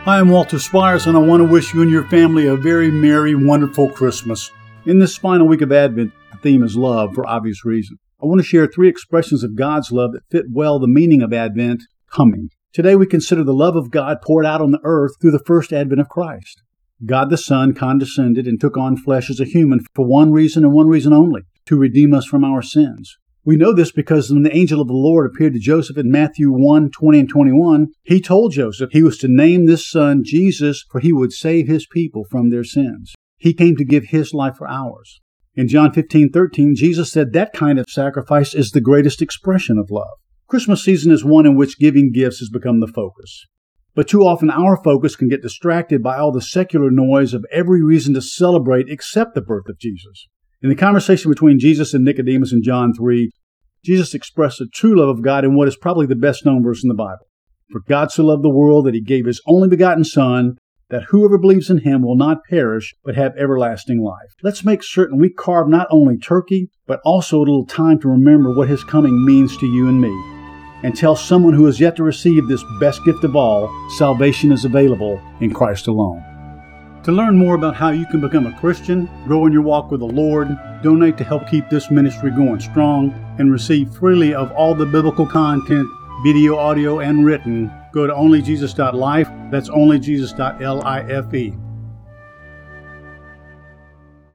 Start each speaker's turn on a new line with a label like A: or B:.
A: Hi, I'm Walter Spires, and I want to wish you and your family a very merry, wonderful Christmas. In this final week of Advent, the theme is love for obvious reason. I want to share 3 expressions of God's love that fit well the meaning of Advent, coming. Today we consider the love of God poured out on the earth through the first advent of Christ. God the Son condescended and took on flesh as a human for one reason and one reason only, to redeem us from our sins. We know this because when the angel of the Lord appeared to Joseph in Matthew 1:20 and 21, he told Joseph he was to name this son Jesus, for he would save his people from their sins. He came to give his life for ours. In John 15:13, Jesus said that kind of sacrifice is the greatest expression of love. Christmas season is one in which giving gifts has become the focus. But too often our focus can get distracted by all the secular noise of every reason to celebrate except the birth of Jesus. In the conversation between Jesus and Nicodemus in John 3, Jesus expressed the true love of God in what is probably the best known verse in the Bible. For God so loved the world that he gave his only begotten Son, that whoever believes in him will not perish, but have everlasting life. Let's make certain we carve not only turkey, but also a little time to remember what his coming means to you and me. And tell someone who has yet to receive this best gift of all, salvation is available in Christ alone. To learn more about how you can become a Christian, grow in your walk with the Lord, donate to help keep this ministry going strong, and receive freely of all the biblical content, video, audio, and written, go to onlyjesus.life. That's onlyjesus.life.